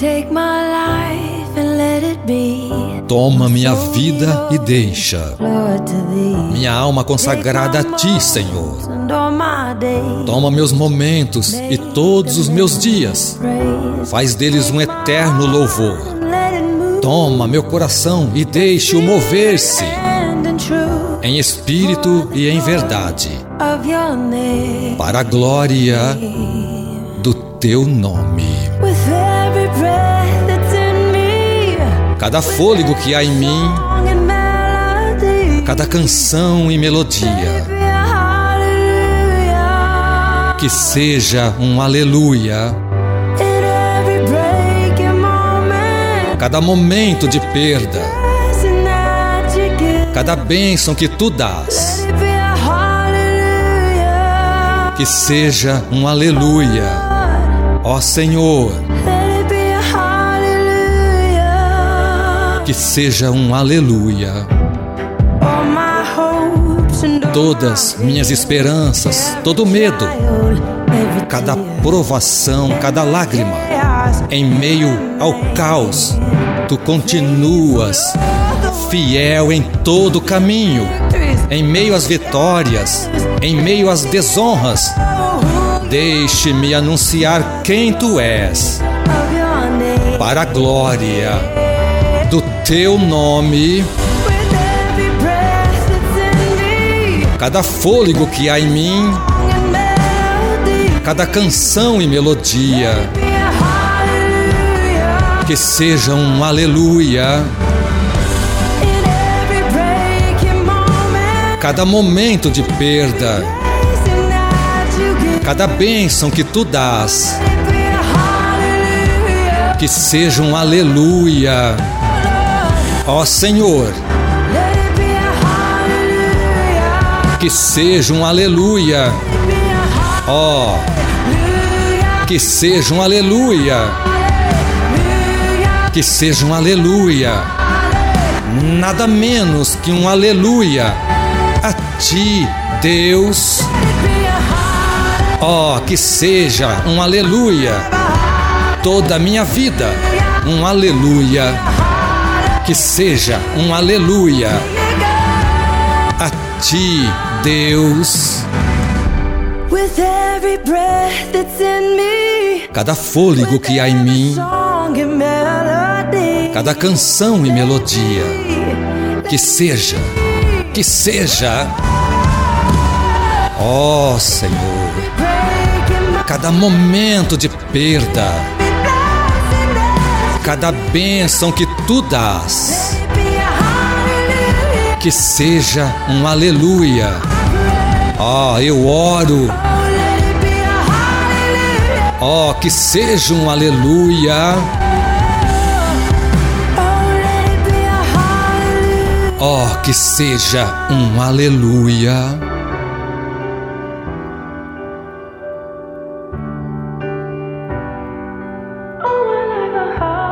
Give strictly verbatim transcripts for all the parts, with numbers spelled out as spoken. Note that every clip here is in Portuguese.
Take my life and let it be. Toma minha vida e deixa minha alma consagrada a Ti, Senhor. Toma meus momentos e todos os meus dias, faz deles um eterno louvor. Toma meu coração e deixe-o mover-se em espírito e em verdade, para a glória do Teu nome. Cada fôlego que há em mim, cada canção e melodia, que seja um aleluia. Cada momento de perda, cada bênção que Tu dás, que seja um aleluia, ó Senhor. Que seja um aleluia. Todas minhas esperanças, todo medo, cada provação, cada lágrima, em meio ao caos, Tu continuas fiel em todo caminho, em meio às vitórias, em meio às desonras. Deixe-me anunciar quem Tu és, para a glória do Teu nome. Cada fôlego que há em mim, cada canção e melodia, que seja um aleluia. Cada momento de perda, cada bênção que Tu dás, que seja um aleluia, ó Senhor. Que seja um aleluia, ó, que seja um aleluia, que seja um aleluia, nada menos que um aleluia a Ti, Deus. Ó, que seja um aleluia toda a minha vida, um aleluia, que seja um aleluia a Ti, Deus. Cada fôlego que há em mim, cada canção e melodia, que seja, que seja, ó Senhor, cada momento de perda, cada bênção que Tu dás, que seja um aleluia. Ó, oh, eu oro. Ó, oh, que seja um aleluia. Ó, oh, que seja um aleluia.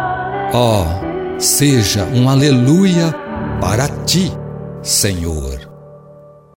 Ó, oh, seja um aleluia para Ti, Senhor.